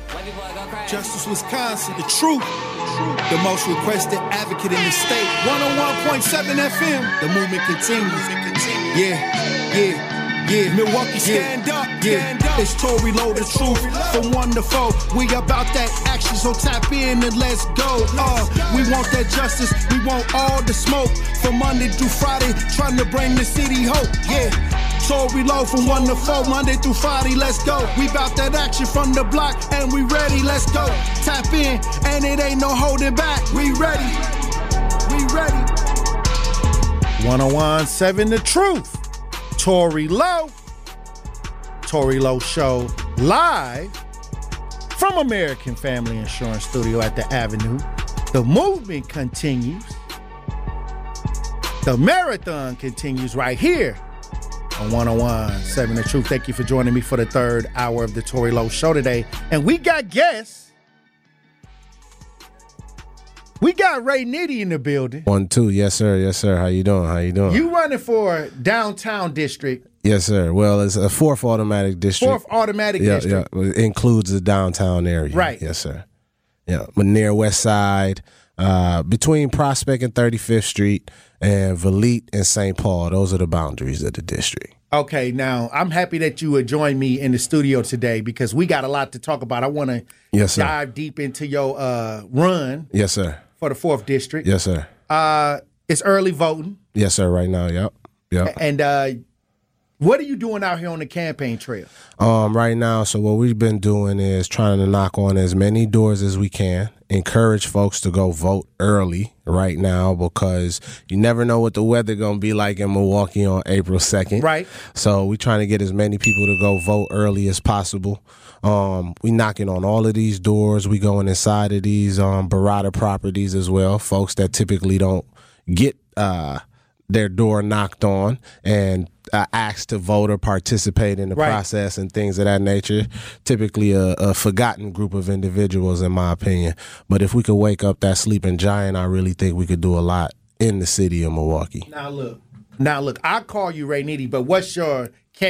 Justice Wisconsin, the truth. The most requested advocate in the state. 101.7 FM. The movement continues. Yeah. Milwaukee, stand up. It's Tory Lowe, the truth. From 1 to 4. We about that action, so tap in and let's go. We want that justice. We want all the smoke. From Monday through Friday, trying to bring the city hope. Yeah. Tory Lowe from 1 to 4, Monday through Friday, let's go. We bout that action from the block, and we ready, let's go. Tap in, and it ain't no holding back. We ready. 101.7 The Truth. Tory Lowe. Tory Lowe Show live from American Family Insurance Studio at the Avenue. The movement continues. The marathon continues right here on 101.7 The Truth. Thank you for joining me for the third hour of the Tory Lowe Show today. And we got guests. We got Ray Nitty in the building. 1, 2, yes sir. How you doing? You running for downtown district? Yes sir. Well, it's a fourth automatic district. Yeah, it includes the downtown area. Right. Yes sir. Yeah, but near West Side, between Prospect and 35th Street, and Valete and St. Paul. Those are the boundaries of the district. Okay, now I'm happy that you would join me in the studio today because we got a lot to talk about. I want to dive deep into your run. Yes sir. For the 4th district. Yes sir. It's early voting. Yes sir. Right now, yep. And what are you doing out here on the campaign trail? Right now, so what we've been doing is trying to knock on as many doors as we can, encourage folks to go vote early right now because you never know what the weather going to be like in Milwaukee on April 2nd. Right. So we're trying to get as many people to go vote early as possible. We knocking on all of these doors. We going inside of these Barada properties as well, folks that typically don't get their door knocked on and asked to vote or participate in the process and things of that nature. Typically a forgotten group of individuals, in my opinion. But if we could wake up that sleeping giant, I really think we could do a lot in the city of Milwaukee. Now look, I call you Ray Nitty, but what's your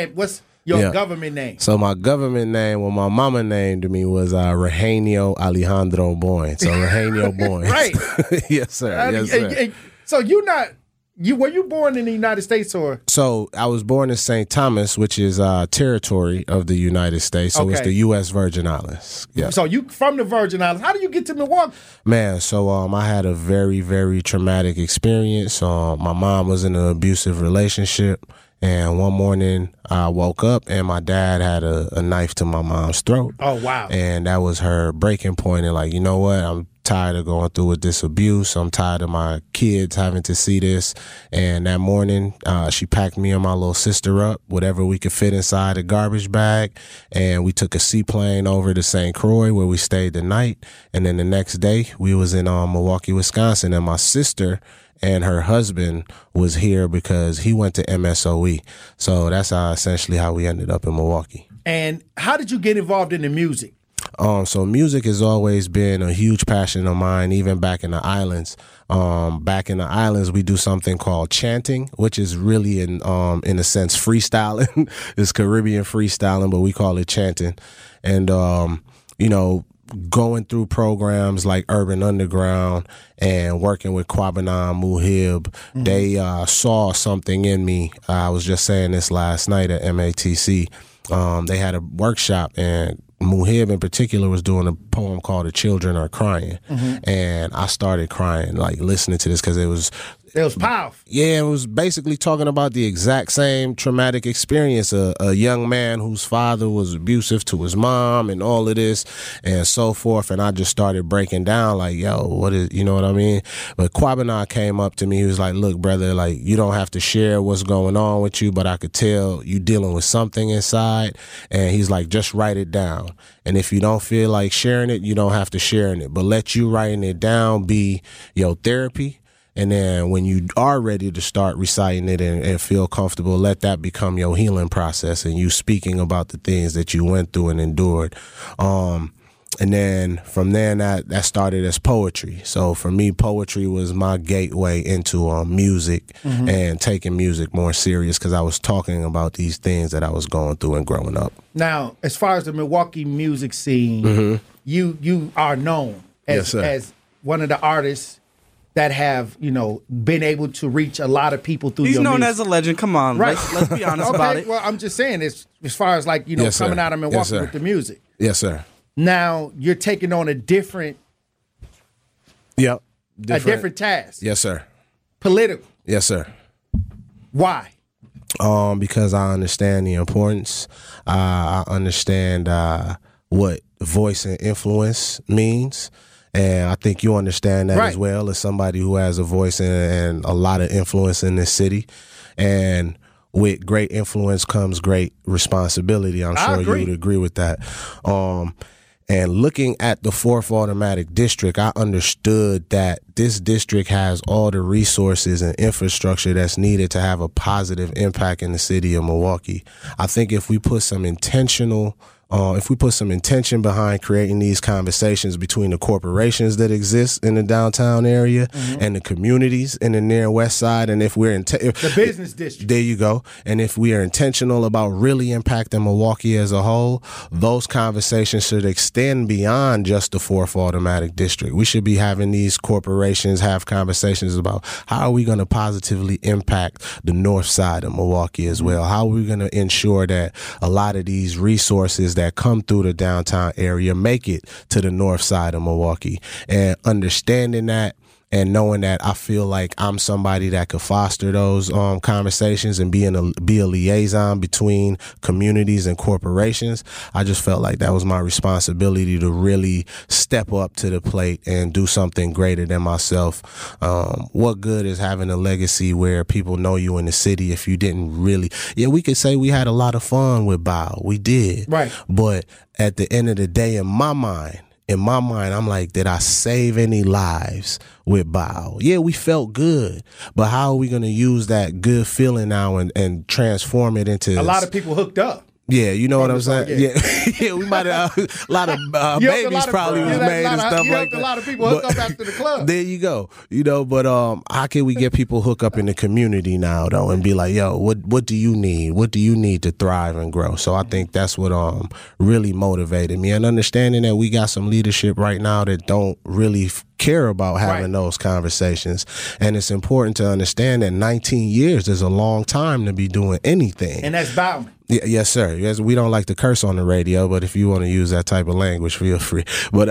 government name? So my government name, my mama named me was Regenio Alejandro Boyne. So Regenio Boyne. Right. Yes, sir. So were you born in the United States or? So I was born in St. Thomas, which is territory of the United States. So it's the U.S. Virgin Islands. Yeah. So you from the Virgin Islands. How do you get to Milwaukee? Man, so I had a very, very traumatic experience. My mom was in an abusive relationship. And one morning I woke up and my dad had a knife to my mom's throat. Oh, wow. And that was her breaking point. And like, you know what? I'm tired of going through with this abuse. I'm tired of my kids having to see this. And that morning, she packed me and my little sister up, whatever we could fit inside a garbage bag. And we took a seaplane over to St. Croix where we stayed the night. And then the next day we was in Milwaukee, Wisconsin. And my sister and her husband was here because he went to MSOE. So that's essentially how we ended up in Milwaukee. And how did you get involved in the music? So music has always been a huge passion of mine, even back in the islands. Back in the islands, we do something called chanting, which is really in a sense freestyling. It's Caribbean freestyling, but we call it chanting. And, going through programs like Urban Underground and working with Kwabanan Muhib, they saw something in me. I was just saying this last night at MATC. They had a workshop and Muhib in particular was doing a poem called The Children Are Crying. And I started crying, like listening to this because it was powerful. Yeah, it was basically talking about the exact same traumatic experience. A young man whose father was abusive to his mom and all of this and so forth. And I just started breaking down like, yo, what is, you know what I mean? But Kwabena came up to me. He was like, look, brother, like you don't have to share what's going on with you, but I could tell you dealing with something inside. And he's like, just write it down. And if you don't feel like sharing it, you don't have to share it. But let you writing it down be your therapy. And then when you are ready to start reciting it and feel comfortable, let that become your healing process and you speaking about the things that you went through and endured. And then from there, that started as poetry. So for me, poetry was my gateway into music and taking music more serious because I was talking about these things that I was going through and growing up. Now, as far as the Milwaukee music scene, you are known as one of the artists that have, been able to reach a lot of people through your music. He's known as a legend. Come on, right? Let's be honest about it. Well, I'm just saying, as far as Yes, coming sir. out of Milwaukee Yes, sir. with the music. Yes, sir. Now you're taking on a different task. Yes, sir. Political. Yes, sir. Why? Because I understand the importance. I understand what voice and influence means. And I think you understand that right. as well as somebody who has a voice and a lot of influence in this city. And with great influence comes great responsibility. I'm sure you would agree with that. And looking at the 4th Automatic District, I understood that this district has all the resources and infrastructure that's needed to have a positive impact in the city of Milwaukee. I think if we put some intention behind creating these conversations between the corporations that exist in the downtown area and the communities in the near west side, and if we're the business district, there you go. And if we are intentional about really impacting Milwaukee as a whole, those conversations should extend beyond just the 4th Automatic District. We should be having these corporations have conversations about how are we going to positively impact the north side of Milwaukee as well. How are we going to ensure that a lot of these resources that come through the downtown area make it to the north side of Milwaukee. And understanding that and knowing that I feel like I'm somebody that could foster those conversations and be a liaison between communities and corporations, I just felt like that was my responsibility to really step up to the plate and do something greater than myself. What good is having a legacy where people know you in the city if you didn't really... Yeah, we could say we had a lot of fun with Bow. We did. Right. But at the end of the day, in my mind, I'm like, did I save any lives with Bow? Yeah, we felt good, but how are we going to use that good feeling now and transform it into... A lot of people hooked up. Yeah, you know what I'm saying? Yeah, we might have a lot of babies probably was made and stuff like that. A lot of people hook up after the club. There you go. But how can we get people hook up in the community now though and be like, yo, what do you need? What do you need to thrive and grow? So I think that's what really motivated me, and understanding that we got some leadership right now that don't really care about having those conversations. And it's important to understand that 19 years is a long time to be doing anything. And that's Bowman. Yes, sir. Yes, we don't like to curse on the radio, but if you want to use that type of language, feel free. But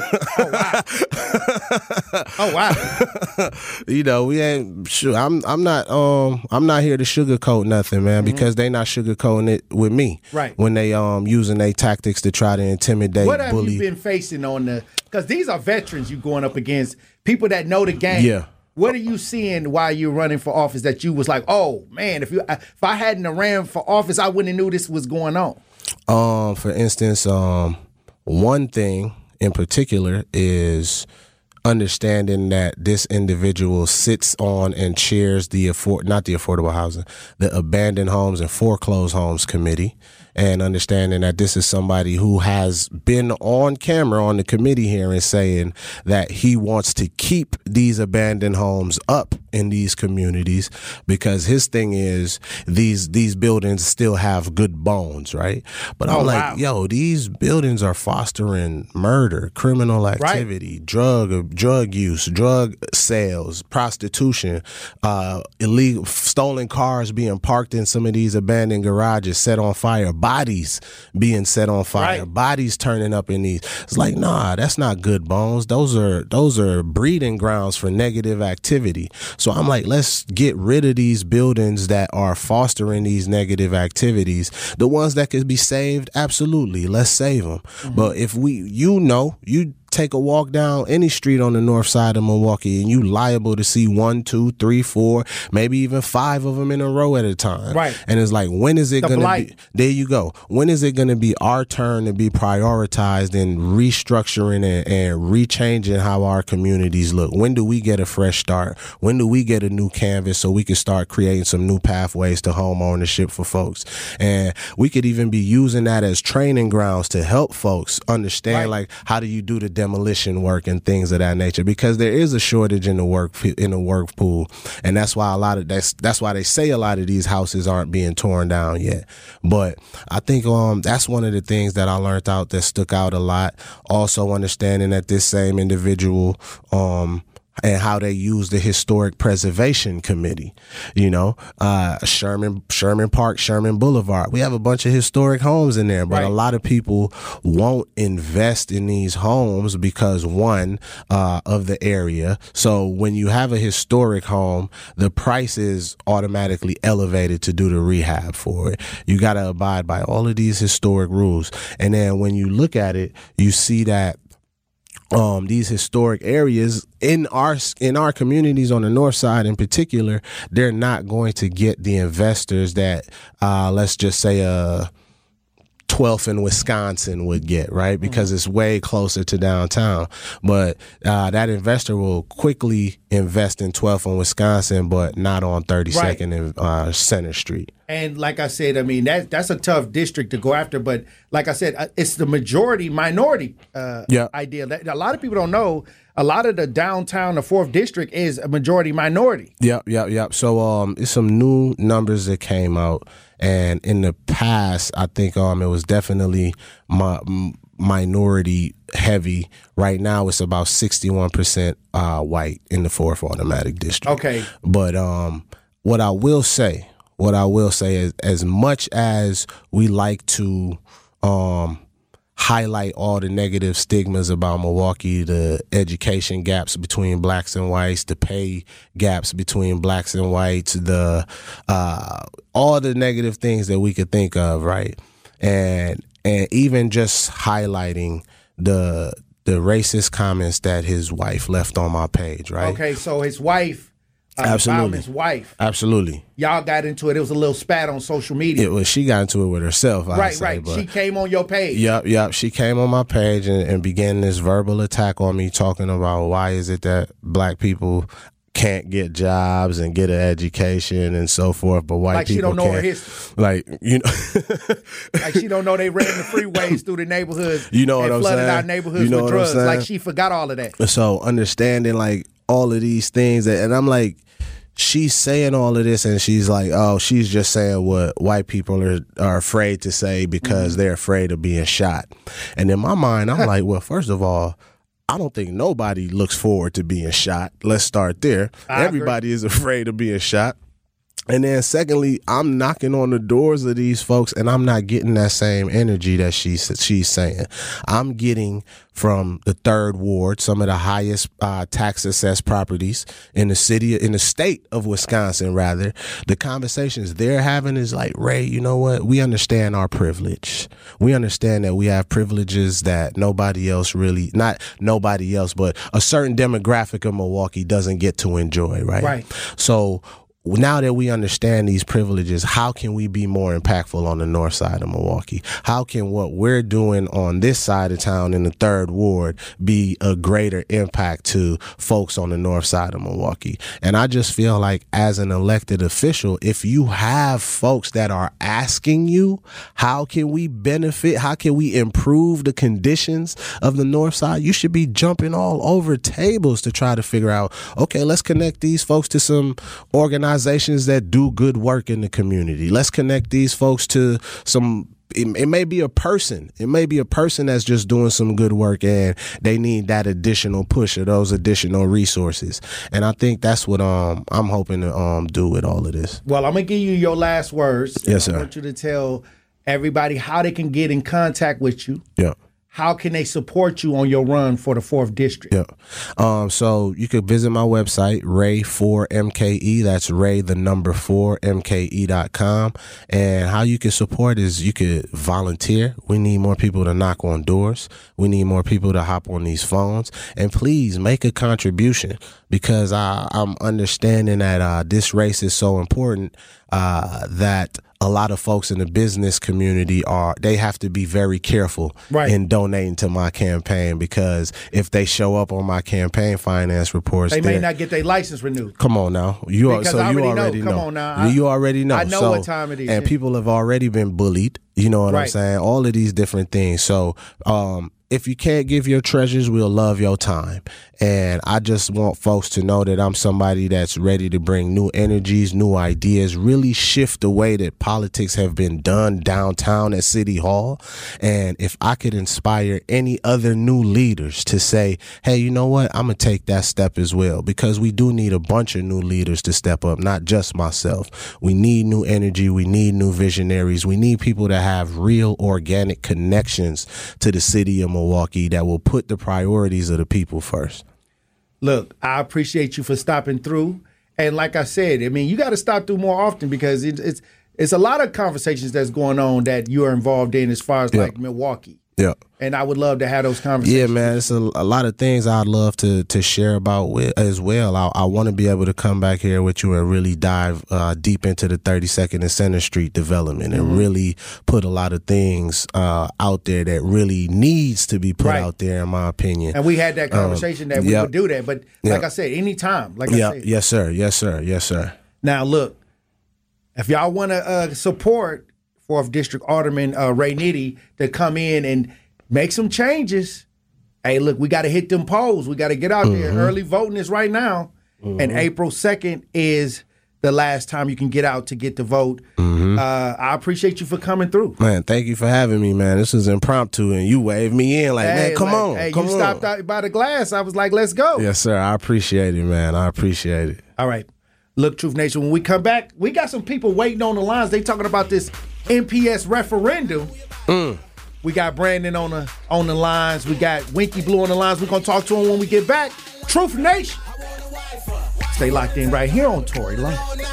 oh wow. We ain't sure. I'm not here to sugarcoat nothing, man, because they not sugarcoating it with me. Right. When they using their tactics to try to intimidate, what have bully. you been facing because these are veterans you going up against, people that know the game. Yeah. What are you seeing while you're running for office that you was like, oh man, if I hadn't ran for office, I wouldn't have knew this was going on? For instance, one thing in particular is understanding that this individual sits on and chairs the Abandoned Homes and Foreclosed Homes Committee, and understanding that this is somebody who has been on camera on the committee hearing saying that he wants to keep these abandoned homes up in these communities because his thing is these buildings still have good bones, right? But I'm like, yo, these buildings are fostering murder, criminal activity, drug use, drug sales, prostitution, illegal stolen cars being parked in some of these abandoned garages, set on fire, bodies being set on fire, bodies turning up in these. It's like, nah, that's not good bones. Those are breeding grounds for negative activity. So I'm like, let's get rid of these buildings that are fostering these negative activities. The ones that could be saved, absolutely, let's save them. Mm-hmm. But if you take a walk down any street on the north side of Milwaukee and you liable to see 1, 2, 3, 4, maybe even 5 of them in a row at a time. Right. And it's like, when is it going to be? There you go. When is it going to be our turn to be prioritized in restructuring and rechanging how our communities look? When do we get a fresh start? When do we get a new canvas so we can start creating some new pathways to home ownership for folks? And we could even be using that as training grounds to help folks understand, like, how do you do the demolition work and things of that nature, because there is a shortage in the work pool, and that's why that's why they say a lot of these houses aren't being torn down yet. But I think that's one of the things that I learned out that stuck out a lot. Also understanding that this same individual and how they use the Historic Preservation Committee, Sherman Park, Sherman Boulevard. We have a bunch of historic homes in there, but a lot of people won't invest in these homes because, one, of the area. So when you have a historic home, the price is automatically elevated to do the rehab for it. You got to abide by all of these historic rules. And then when you look at it, you see that these historic areas in our communities on the north side in particular, they're not going to get the investors that let's just say 12th in Wisconsin would get, right? Because it's way closer to downtown. But that investor will quickly invest in 12th in Wisconsin, but not on 32nd and Center Street. And like I said, I mean, that's a tough district to go after. But like I said, it's the minority idea. A lot of people don't know. A lot of the downtown, the 4th district, is a majority minority. Yep. So it's some new numbers that came out. And in the past, I think it was definitely minority heavy. Right now, it's about 61% white in the 4th automatic district. Okay. But what I will say is, as much as we like to highlight all the negative stigmas about Milwaukee, the education gaps between blacks and whites, the pay gaps between blacks and whites, the all the negative things that we could think of, right? And even just highlighting the racist comments that his wife left on my page, right? Okay, so his wife. Absolutely. His wife. Absolutely. Y'all got into it. It was a little spat on social media. She got into it with herself. Right. But she came on your page. Yep. She came on my page and began this verbal attack on me, talking about why is it that black people can't get jobs and get an education and so forth, but white people can't. Like she don't know her history. Like she don't know they ran the freeways through the neighborhoods. You know what I'm saying? Flooded our neighborhoods with drugs. Like she forgot all of that. So understanding like all of these things, and I'm like, she's saying all of this and she's like, oh, she's just saying what white people are afraid to say because they're afraid of being shot. And in my mind, I'm like, well, first of all, I don't think nobody looks forward to being shot. Let's start there. Everybody is afraid of being shot. And then secondly, I'm knocking on the doors of these folks and I'm not getting that same energy that she's saying. I'm getting from the 3rd Ward, some of the highest tax assessed properties in the state of Wisconsin, rather. The conversations they're having is like, Ray, you know what? We understand our privilege. We understand that we have privileges that nobody else really, not nobody else, but a certain demographic of Milwaukee doesn't get to enjoy, right? Right. So now that we understand these privileges, how can we be more impactful on the north side of Milwaukee? How can what we're doing on this side of town in the 3rd Ward be a greater impact to folks on the north side of Milwaukee? And I just feel like as an elected official, if you have folks that are asking you, how can we benefit? How can we improve the conditions of the north side? You should be jumping all over tables to try to figure out, okay, let's connect these folks to some organizations that do good work in the community. Let's connect these folks to some, it may be a person. It may be a person that's just doing some good work and they need that additional push or those additional resources. And I think that's what I'm hoping to do with all of this. Well, I'm going to give you your last words. Yes, sir. I want you to tell everybody how they can get in contact with you. Yeah. how can they support you on your run for the 4th District? Yeah. So you could visit my website, Ray4MKE. That's Ray, the number 4MKE.com. And how you can support is you could volunteer. We need more people to knock on doors. We need more people to hop on these phones. And please make a contribution, because I'm understanding that this race is so important that a lot of folks in the business community they have to be very careful in donating to my campaign, because if they show up on my campaign finance reports, they may not get their license renewed. Come on now. You already know. Come on now. You already know. I know what time it is. And people have already been bullied. You know what I'm saying? All of these different things. So, if you can't give your treasures, we'll love your time. And I just want folks to know that I'm somebody that's ready to bring new energies, new ideas, really shift the way that politics have been done downtown at City Hall. And if I could inspire any other new leaders to say, hey, you know what? I'm going to take that step as well, because we do need a bunch of new leaders to step up, not just myself. We need new energy. We need new visionaries. We need people that have real organic connections to the city of Milwaukee that will put the priorities of the people first. Look, I appreciate you for stopping through. And like I said, I mean, you got to stop through more often, because it's a lot of conversations that's going on that you are involved in as far as like Milwaukee. Yeah. And I would love to have those conversations. Yeah, man, it's a lot of things I'd love to share about as well. I want to be able to come back here with you and really dive deep into the 32nd and Center Street development and really put a lot of things out there that really needs to be put out there, in my opinion. And we had that conversation that we would do that. But like I said, anytime. Like I said. Yes, sir. Yes, sir. Yes, sir. Now, look, if y'all want to support 4th District Alderman Ray Nitty to come in and make some changes. Hey, look, we got to hit them polls. We got to get out there. Early voting is right now. And April 2nd is the last time you can get out to get the vote. I appreciate you for coming through. Man, thank you for having me, man. This is impromptu, and you waved me in like, man, come on. Hey, you stopped out by the glass. I was like, let's go. Yes, sir. I appreciate it, man. I appreciate it. All right. Look, Truth Nation, when we come back, we got some people waiting on the lines. They talking about this NPS referendum. We got Brandon on the lines. We got Winky Blue on the lines. We're going to talk to him when we get back. Truth Nation. Stay locked in right here on Tory Lowe.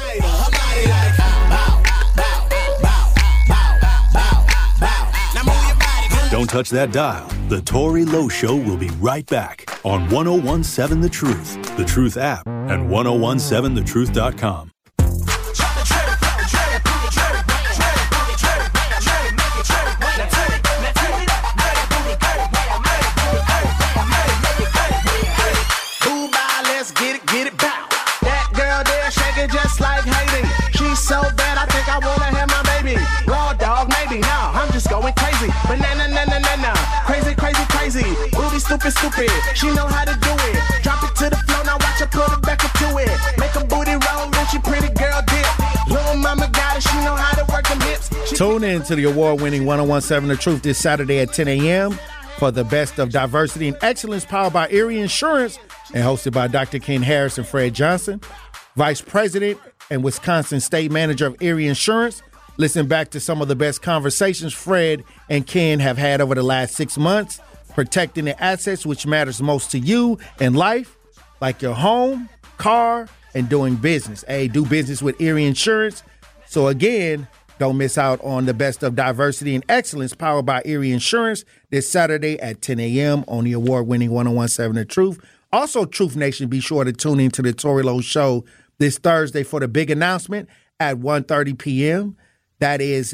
Don't touch that dial. The Tory Lowe Show will be right back on 1017 The Truth, The Truth app, and 1017thetruth.com. Just like Haiti, she's so bad I think I wanna have my baby. Raw dog, maybe, no, I'm just going crazy. Banana, na na na na, crazy, crazy, crazy. Booty, stupid, stupid. She know how to do it. Drop it to the floor, now watch her put it back into it. Make a booty roll, then she pretty girl dip. Little mama got it, she know how to work them hips. Tune in to the award-winning 1017 The Truth this Saturday at 10 a.m. for the best of diversity and excellence, powered by Erie Insurance and hosted by Dr. Ken Harris and Fred Johnson, Vice President and Wisconsin State Manager of Erie Insurance. Listen back to some of the best conversations Fred and Ken have had over the last 6 months, protecting the assets which matters most to you in life, like your home, car, and doing business. Hey, do business with Erie Insurance. So again, don't miss out on the best of diversity and excellence, powered by Erie Insurance, this Saturday at 10 a.m. on the award-winning 1017 The Truth. Also, Truth Nation, be sure to tune in to the Tory Lowe Show this Thursday for the big announcement at 1:30 p.m. This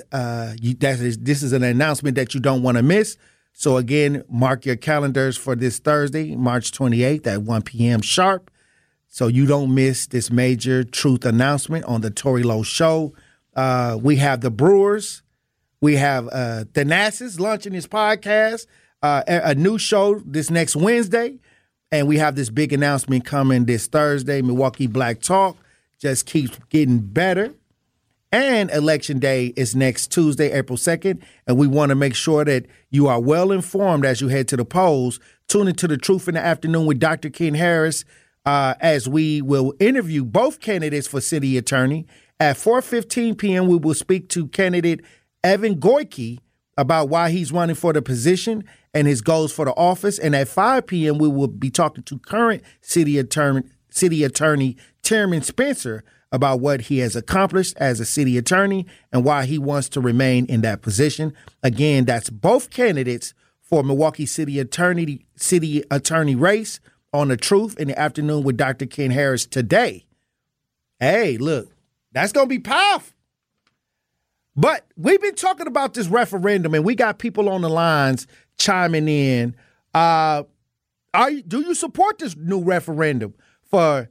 is an announcement that you don't want to miss. So again, mark your calendars for this Thursday, March 28th at 1 p.m. sharp, so you don't miss this major truth announcement on the Tory Lowe Show. We have the Brewers. We have Thanasis launching his podcast, a new show this next Wednesday. And we have this big announcement coming this Thursday. Milwaukee Black Talk just keeps getting better. And Election Day is next Tuesday, April 2nd. And we want to make sure that you are well informed as you head to the polls. Tune into The Truth in the Afternoon with Dr. Ken Harris as we will interview both candidates for city attorney. At 4:15 p.m., we will speak to candidate Evan Goyke about why he's running for the position. and his goals for the office. And at 5 p.m., we will be talking to current city attorney Chairman Spencer about what he has accomplished as a city attorney and why he wants to remain in that position. Again, that's both candidates for Milwaukee City Attorney race on The Truth in the afternoon with Dr. Ken Harris today. Hey, look, that's going to be powerful. But we've been talking about this referendum, and we got people on the lines chiming in. Do you support this new referendum for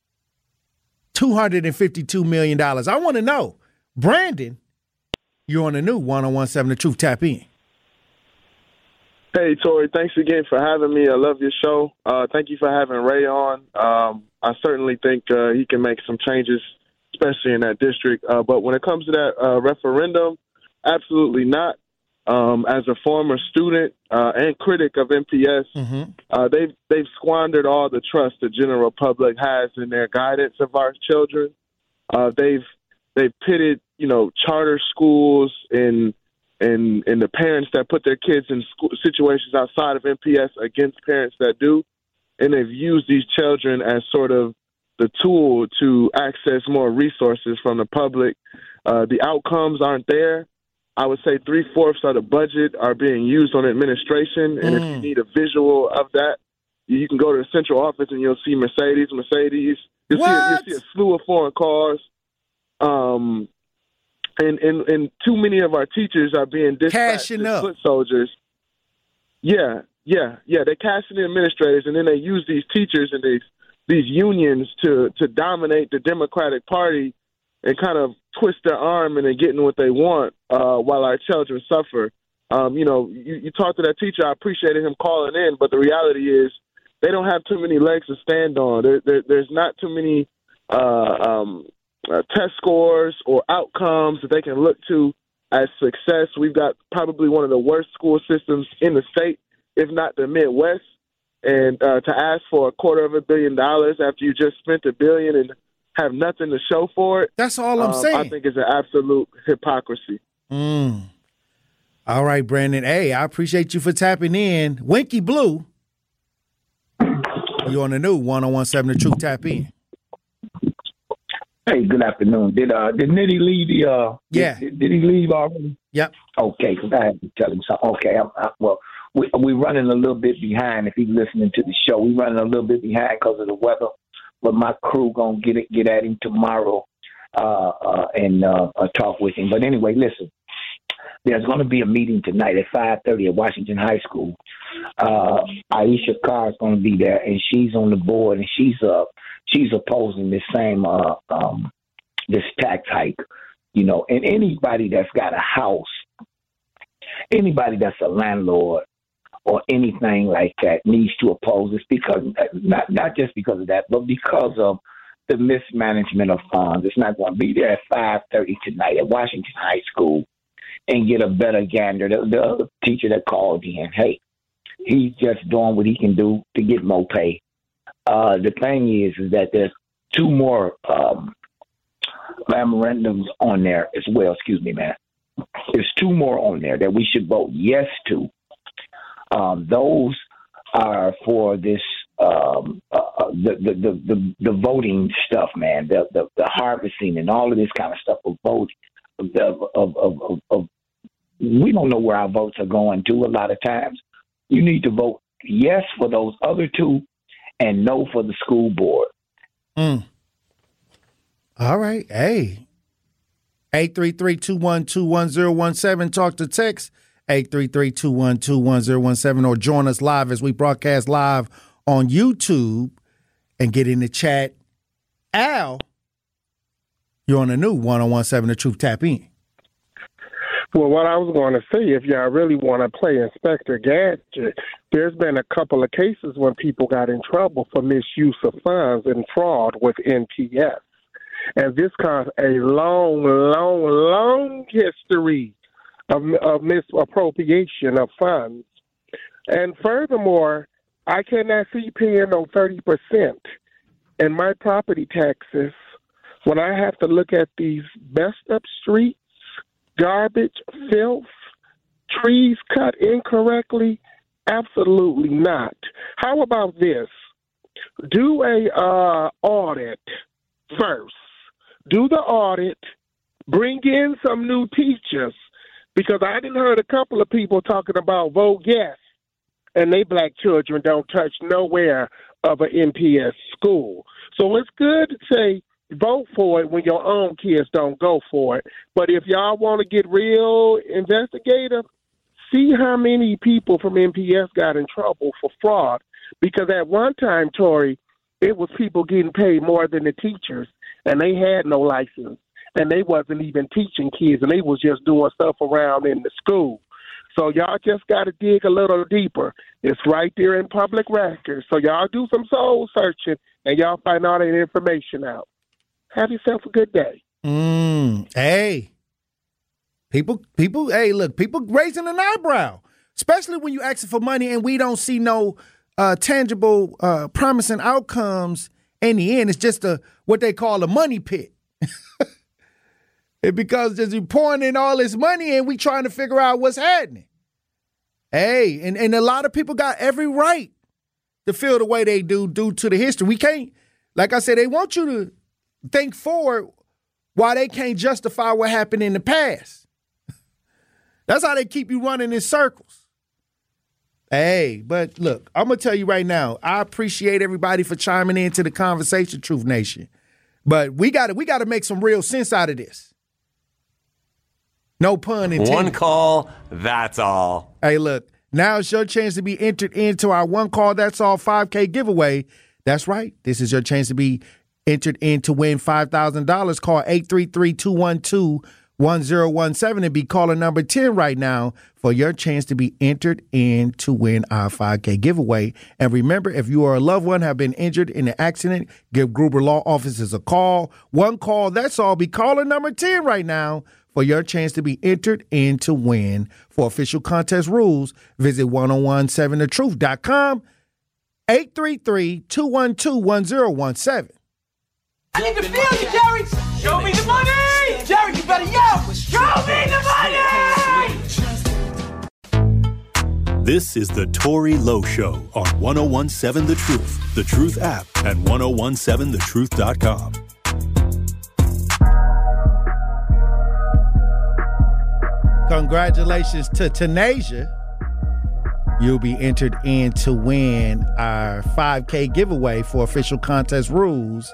$252 million? I want to know. Brandon, you're on the new 101.7 The Truth. Tap in. Hey, Tori, thanks again for having me. I love your show. Thank you for having Ray on. I certainly think he can make some changes, especially in that district. But when it comes to that referendum, absolutely not. As a former student and critic of MPS, they've squandered all the trust the general public has in their guidance of our children. They've pitted, charter schools and the parents that put their kids in situations outside of MPS against parents that do, and they've used these children as sort of the tool to access more resources from the public. The outcomes aren't there. I would say 3/4 of the budget are being used on administration, and if you need a visual of that, you can go to the central office and you'll see Mercedes. You'll see a slew of foreign cars. And too many of our teachers are being dispatched as foot soldiers. Yeah. They're cashing in administrators, and then they use these teachers and these unions to dominate the Democratic Party and kind of twist their arm and then getting what they want while our children suffer. You talked to that teacher. I appreciated him calling in, but the reality is they don't have too many legs to stand on. There's not too many test scores or outcomes that they can look to as success. We've got probably one of the worst school systems in the state, if not the Midwest. And to ask for $250 million after you just spent $1 billion and have nothing to show for it. That's all I'm saying. I think it's an absolute hypocrisy. All right, Brandon. Hey, I appreciate you for tapping in. Winky Blue, you're on the new 101.7 The Truth. Tap in. Hey, good afternoon. Did Nitty leave the? Yeah. Did he leave already? Yep. Okay, because I had to tell him something. Okay, we're running a little bit behind. If he's listening to the show, we're running a little bit behind because of the weather. But my crew gonna get at him tomorrow and talk with him. But anyway, listen. There's going to be a meeting tonight at 5:30 at Washington High School. Aisha Carr is going to be there, and she's on the board, and she's opposing this same this tax hike, And anybody that's got a house, anybody that's a landlord or anything like that needs to oppose this because not just because of that, but because of the mismanagement of funds. It's not going to be there at 5:30 tonight at Washington High School. And get a better gander. The other teacher that called in, hey, he's just doing what he can do to get more pay. The thing is that there's 2 more memorandums on there as well. Excuse me, man. There's 2 more on there that we should vote yes to. Those are for this the voting stuff, man. The harvesting and all of this kind of stuff of voting. We don't know where our votes are going to a lot of times. You need to vote yes for those other 2 and no for the school board. All right. Hey. 833-212-1017. Talk to text 833-212-1017 or join us live as we broadcast live on YouTube and get in the chat. Al, you're on the new 101.7 The Truth. Tap in. Well, what I was going to say, if y'all really want to play Inspector Gadget, there's been a couple of cases when people got in trouble for misuse of funds and fraud with NPS. And this caused a long history of misappropriation of funds. And furthermore, I cannot see paying no 30% in my property taxes when I have to look at these messed up streets, garbage, filth, trees cut incorrectly, Absolutely not. How about this? Do a audit first. Do the audit. Bring in some new teachers, because I done heard a couple of people talking about vote yes, and they black children don't touch nowhere of an MPS school. So it's good to say vote for it when your own kids don't go for it. But if y'all want to get real investigative, see how many people from MPS got in trouble for fraud. Because at one time, Tori, it was people getting paid more than the teachers, and they had no license, and they wasn't even teaching kids, and they was just doing stuff around in the school. So y'all just got to dig a little deeper. It's right there in public records. So y'all do some soul searching, and y'all find all that information out. Have yourself a good day. Hey. People, hey, look, people raising an eyebrow, especially when you asking for money and we don't see no tangible, promising outcomes in the end. It's just what they call a money pit. It's because just you pouring in all this money and we trying to figure out what's happening. Hey, and a lot of people got every right to feel the way they do due to the history. We can't, like I said, they want you to think forward why they can't justify what happened in the past. That's how they keep you running in circles. Hey, but look, I'm going to tell you right now, I appreciate everybody for chiming into the conversation, Truth Nation. But we got to make some real sense out of this. No pun intended. One call, that's all. Hey, look, now it's your chance to be entered into our One Call, That's All 5K giveaway. That's right. This is your chance to be entered in to win $5,000. Call 833-212-1017 and be caller number 10 right now for your chance to be entered in to win our 5K giveaway. And remember, if you or a loved one have been injured in an accident, give Gruber Law Offices a call. One call, that's all. Be caller number 10 right now for your chance to be entered in to win. For official contest rules, visit 1017thetruth.com, 833-212-1017. I need to feel you, Jerry. Show me the money. Jerry, you better yell. Show me the money. This is the Tory Lowe Show on 1017 The Truth, The Truth app, and 1017thetruth.com. Congratulations to Tanasia. You'll be entered in to win our 5K giveaway. For official contest rules,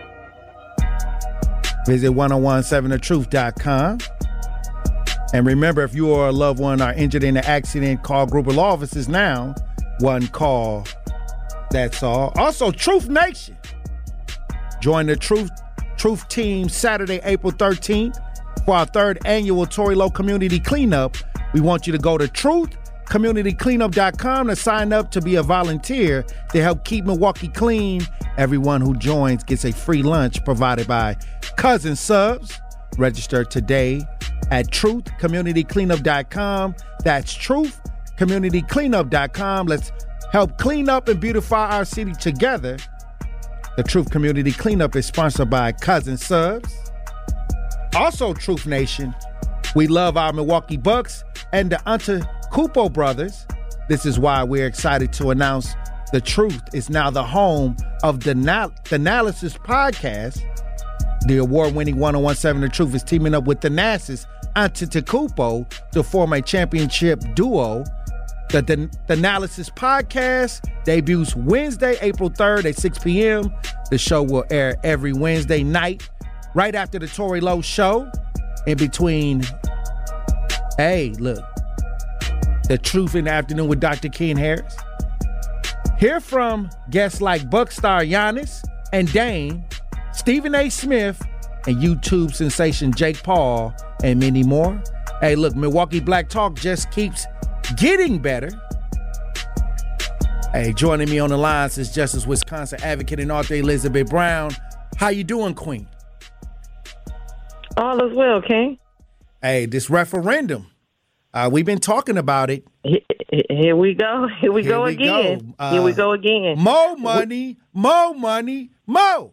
visit 1017thetruth.com. And remember, if you or a loved one are injured in an accident, call Gruber Law Offices now. One call, that's all. Also, Truth Nation. Join the Truth team Saturday, April 13th for our third annual Tory Lowe Community Cleanup. We want you to go to truthcommunitycleanup.com to sign up to be a volunteer to help keep Milwaukee clean. Everyone who joins gets a free lunch provided by Cousin Subs. Register today at truthcommunitycleanup.com. That's truthcommunitycleanup.com. Let's help clean up and beautify our city together. The Truth Community Cleanup is sponsored by Cousin Subs. Also, Truth Nation, we love our Milwaukee Bucks and the Antetokounmpo brothers. This is why we're excited to announce The Truth is now the home of the Analysis podcast. The award-winning 1017 The Truth is teaming up with the Thanasis Antetokounmpo to form a championship duo. The Analysis podcast debuts Wednesday, April 3rd at 6 p.m. The show will air every Wednesday night, right after the Tory Lowe Show. In between, hey, look, The Truth in the Afternoon with Dr. Ken Harris. Hear from guests like Buckstar Giannis and Dame, Stephen A. Smith, and YouTube sensation Jake Paul, and many more. Hey, look, Milwaukee Black Talk just keeps getting better. Hey, joining me on the line is Justice Wisconsin advocate and author Elizabeth Brown. How you doing, Queen? All is well, King. Hey, this referendum, we've been talking about it. Here we go. Here we go again. Here we go again. More money, more money, more.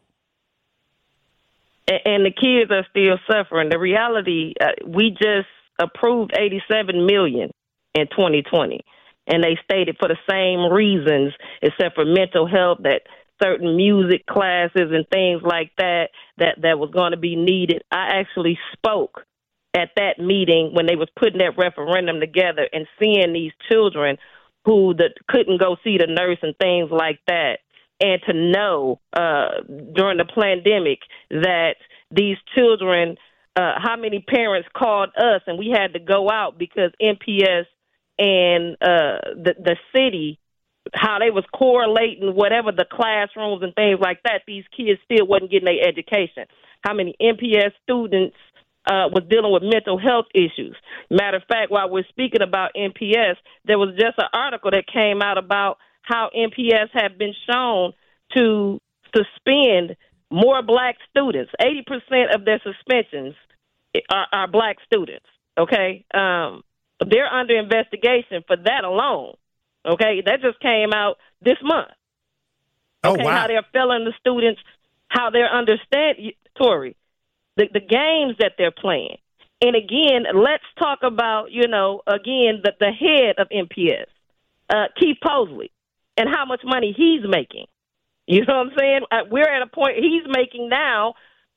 And the kids are still suffering. The reality, we just approved $87 million in 2020. and they stated for the same reasons, except for mental health, that certain music classes and things like that was going to be needed. I actually spoke at that meeting when they was putting that referendum together and seeing these children who couldn't go see the nurse and things like that. And to know during the pandemic that these children, how many parents called us and we had to go out because MPS and the city, how they was correlating whatever the classrooms and things like that, these kids still wasn't getting their education. How many MPS students was dealing with mental health issues. Matter of fact, while we're speaking about MPS, there was just an article that came out about how MPS have been shown to suspend more black students. 80% of their suspensions are black students, okay? They're under investigation for that alone, okay? That just came out this month. Okay, wow. How they're failing the students, how they're understanding, Tori, the games that they're playing. And again, let's talk about, again, the head of MPS, Keith Posley, and how much money he's making. You know what I'm saying? We're at a point he's making now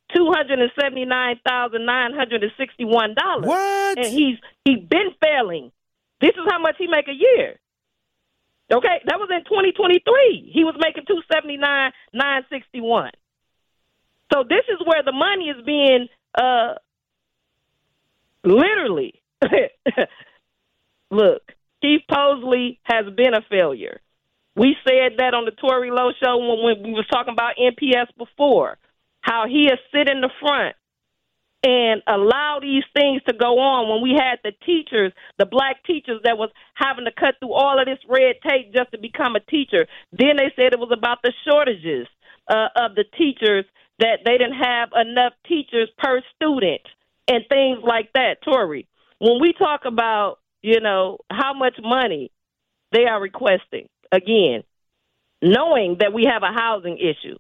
$279,961. What? And he's been failing. This is how much he make a year. Okay, that was in 2023. He was making $279,961. So this is where the money is being literally. Look, Keith Posley has been a failure. We said that on the Tori Lowe show when we was talking about MPS before, how he has sit in the front and allow these things to go on when we had the teachers, the black teachers that was having to cut through all of this red tape just to become a teacher. Then they said it was about the shortages of the teachers, that they didn't have enough teachers per student and things like that. Tori, when we talk about, how much money they are requesting, again, knowing that we have a housing issue,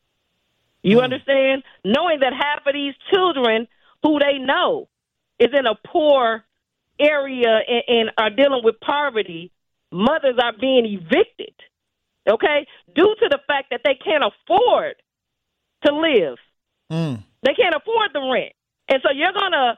you understand? Knowing that half of these children who they know is in a poor area and are dealing with poverty, mothers are being evicted, okay, due to the fact that they can't afford to live. They can't afford the rent. And so you're going to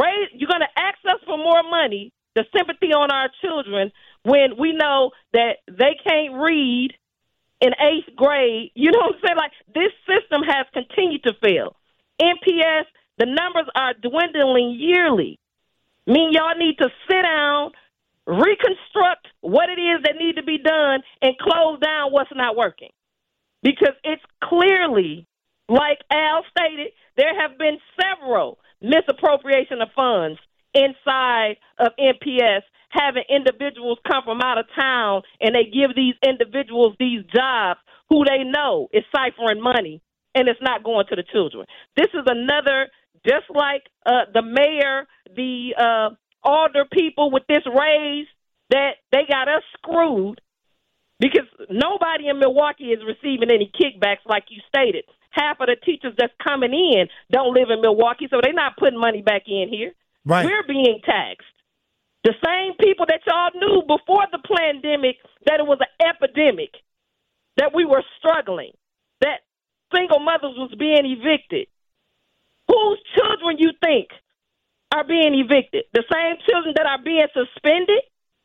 ask us for more money, the sympathy on our children, when we know that they can't read in 8th grade. You know what I'm saying? Like, this system has continued to fail. MPS, the numbers are dwindling yearly. Y'all need to sit down, reconstruct what it is that need to be done, and close down what's not working. Because it's clearly, like Al stated, there have been several misappropriation of funds inside of MPS, having individuals come from out of town, and they give these individuals these jobs who they know is ciphering money, and it's not going to the children. This is another, just like the mayor, the alder people with this raise, that they got us screwed because nobody in Milwaukee is receiving any kickbacks like you stated. Half of the teachers that's coming in don't live in Milwaukee, so they're not putting money back in here. Right. We're being taxed. The same people that y'all knew before the pandemic that it was an epidemic, that we were struggling, that single mothers was being evicted. Whose children you think are being evicted? The same children that are being suspended?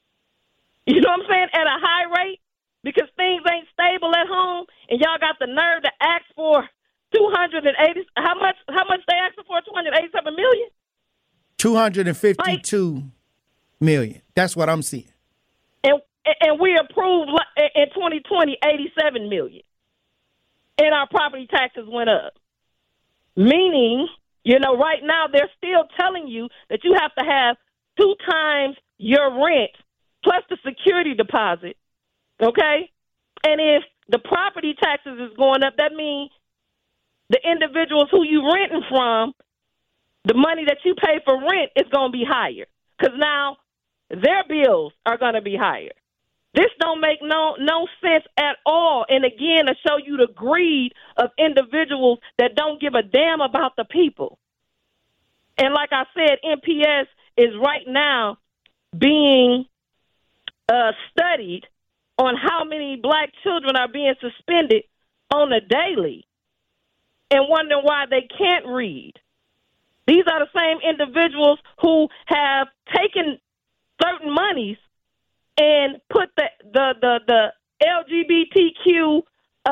You know what I'm saying? At a high rate? Because things ain't stable at home, and y'all got the nerve to ask for 280. How much they asking for? 287 million. 252 million. That's what I'm seeing. And we approved in 2020 87 million, and our property taxes went up. Meaning, right now they're still telling you that you have to have 2 times your rent plus the security deposit. Okay? And if the property taxes is going up, that means the individuals who you renting from, the money that you pay for rent is going to be higher because now their bills are going to be higher. This don't make no sense at all. And again, to show you the greed of individuals that don't give a damn about the people. And like I said, MPS is right now being studied on how many black children are being suspended on a daily and wondering why they can't read. These are the same individuals who have taken certain monies and put the LGBTQ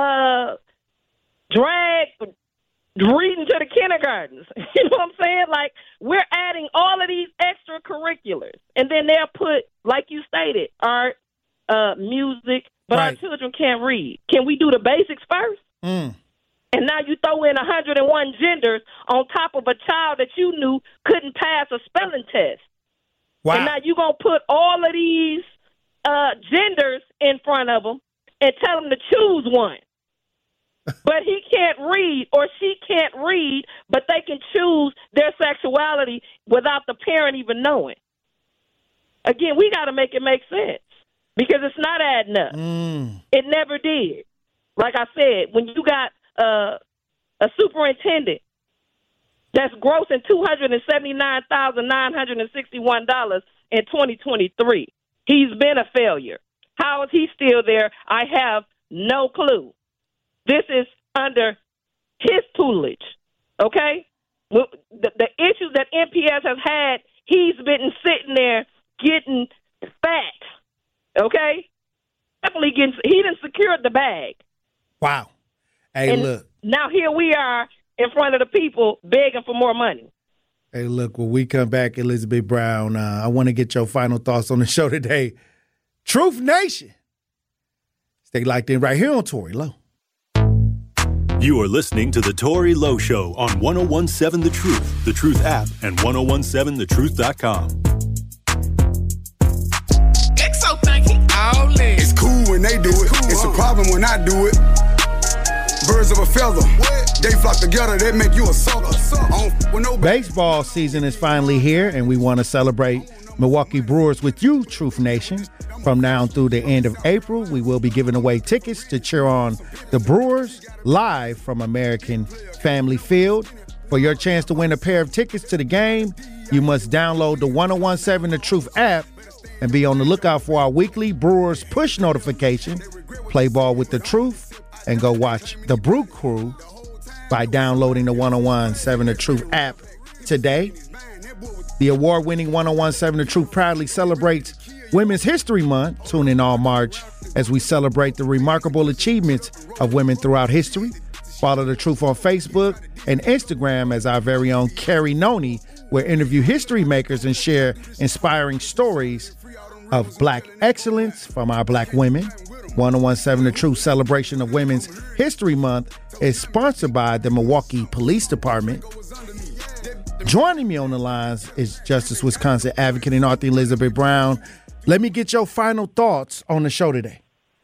drag reading to the kindergartens. You know what I'm saying? Like, we're adding all of these extracurriculars, and then they'll put, like you stated, art, music, but our children can't read. Can we do the basics first? And now you throw in 101 genders on top of a child that you knew couldn't pass a spelling test. Wow. And now you're going to put all of these genders in front of them and tell them to choose one. But he can't read or she can't read, but they can choose their sexuality without the parent even knowing. Again, we got to make it make sense because it's not adding up. It never did. Like I said, when you got a superintendent that's grossing $279,961 in 2023, he's been a failure. How is he still there? I have no clue. This is under his tutelage, okay? The issues that MPS has had, he's been sitting there getting fat, okay? Definitely he done secured the bag. Wow. Hey, and look. Now here we are in front of the people begging for more money. Hey, look, when we come back, Elizabeth Brown, I want to get your final thoughts on the show today. Truth Nation. Stay locked in right here on Tory Lowe. You are listening to The Tory Lowe Show on 1017 The Truth app, and 1017thetruth.com. XO think he all in. It's cool when they do it. It's a problem when I do it. Birds of a feather. They flock together. They make you a sucker. Baseball season is finally here, and we want to celebrate Milwaukee Brewers with you, Truth Nation. From now through the end of April, we will be giving away tickets to cheer on the Brewers live from American Family Field. For your chance to win a pair of tickets to the game, you must download the 1017 The Truth app and be on the lookout for our weekly Brewers push notification. Play ball with the Truth and go watch the Brew Crew by downloading the 1017 The Truth app today. The award-winning 1017 The Truth proudly celebrates Women's History Month. Tune in all March as we celebrate the remarkable achievements of women throughout history. Follow The Truth on Facebook and Instagram as our very own Carrie Noni will interview history makers and share inspiring stories of Black excellence from our Black women. 1017 The Truth celebration of Women's History Month is sponsored by the Milwaukee Police Department. Joining me on the lines is Justice Wisconsin advocate and author Elizabeth Brown. Let me get your final thoughts on the show today.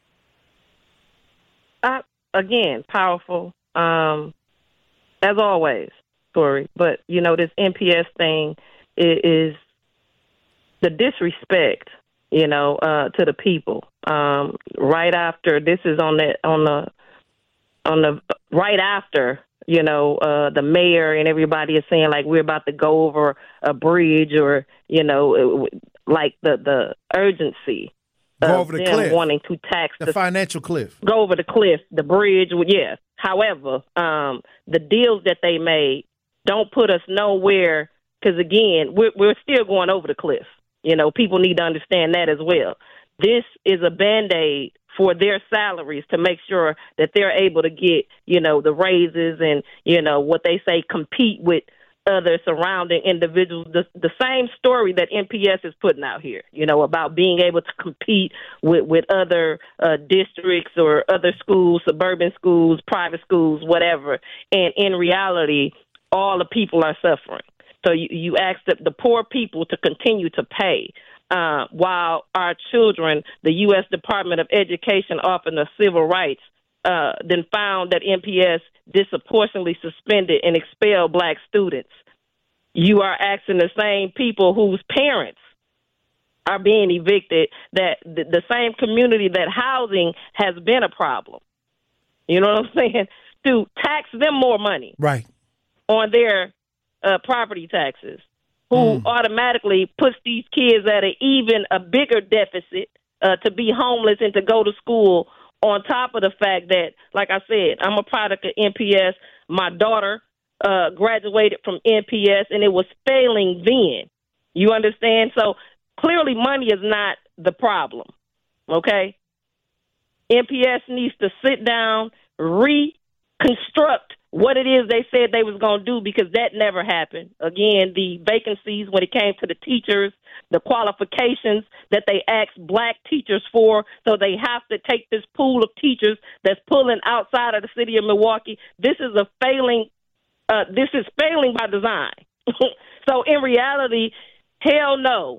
Again, powerful, as always, Tory. But, you know, this NPS thing is the disrespect, you know, to the people. Right after, this is on the right after, you know, the mayor and everybody is saying, like, we're about to go over a bridge or, you know, like the urgency go of over the them cliff. Wanting to tax the financial cliff. Go over the cliff, the bridge, yeah. However, the deals that they made don't put us nowhere because, again, we're still going over the cliff. You know, people need to understand that as well. This is a Band-Aid for their salaries to make sure that they're able to get, you know, the raises and, you know, what they say, compete with other surrounding individuals. The same story that NPS is putting out here, you know, about being able to compete with other districts or other schools, suburban schools, private schools, whatever. And in reality, all the people are suffering. So you ask the poor people to continue to pay while our children, the U.S. Department of Education, Office of Civil Rights, then found that NPS disproportionately suspended and expelled Black students. You are asking the same people whose parents are being evicted, that the same community that housing has been a problem, you know what I'm saying, to tax them more money right on their property taxes, who automatically puts these kids at a bigger deficit to be homeless and to go to school, on top of the fact that, like I said, I'm a product of NPS. My daughter graduated from NPS, and it was failing then. You understand? So clearly money is not the problem, okay? NPS needs to sit down, reconstruct what it is they said they was going to do, because that never happened. Again, the vacancies when it came to the teachers, the qualifications that they asked black teachers for, so they have to take this pool of teachers that's pulling outside of the city of Milwaukee. This is failing by design. So in reality, hell no.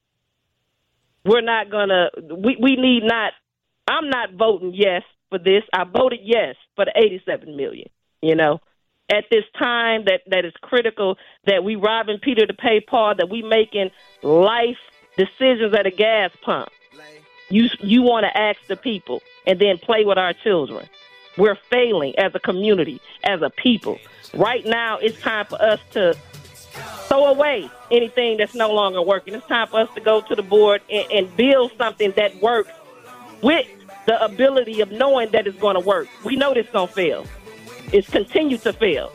We're not going to, we need not, I'm not voting yes for this. I voted yes for the $87 million. You know, at this time that is critical, that we robbing Peter to pay Paul, that we making life decisions at a gas pump. You want to ask the people and then play with our children. We're failing as a community, as a people. Right now, it's time for us to throw away anything that's no longer working. It's time for us to go to the board and build something that works with the ability of knowing that it's going to work. We know this is going to fail. It's continued to fail.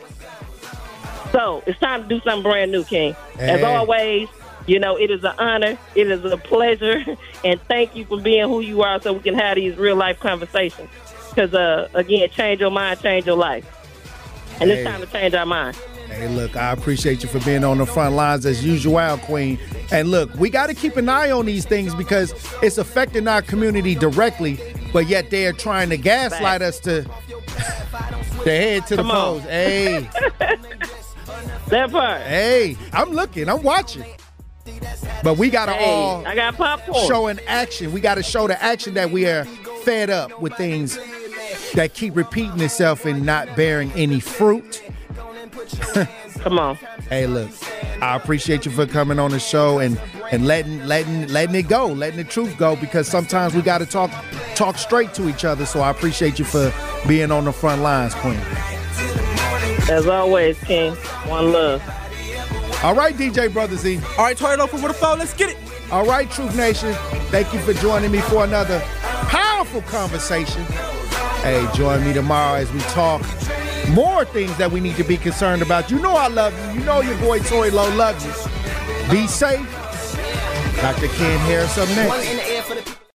So it's time to do something brand new, King. As always, you know, it is an honor. It is a pleasure. And thank you for being who you are, so we can have these real-life conversations. Because, again, change your mind, change your life. And it's time to change our mind. Hey, look, I appreciate you for being on the front lines as usual, Queen. And look, we got to keep an eye on these things because it's affecting our community directly, but yet they're trying to gaslight us to the head to the polls. Hey. That part. Hey, I'm looking, I'm watching. But we got to I got popcorn. Show in action. We got to show the action that we are fed up with things that keep repeating itself and not bearing any fruit. Come on. Hey, look, I appreciate you for coming on the show and letting it go, letting the truth go, because sometimes we got to talk straight to each other. So I appreciate you for being on the front lines, Queen. As always, King. One love. All right, DJ Brother Z. All right, turn it over with a phone. Let's get it. All right, Truth Nation. Thank you for joining me for another powerful conversation. Hey, join me tomorrow as we talk more things that we need to be concerned about. You know I love you. You know your boy Tory Lowe loves you. Be safe. Dr. Ken Harris up next.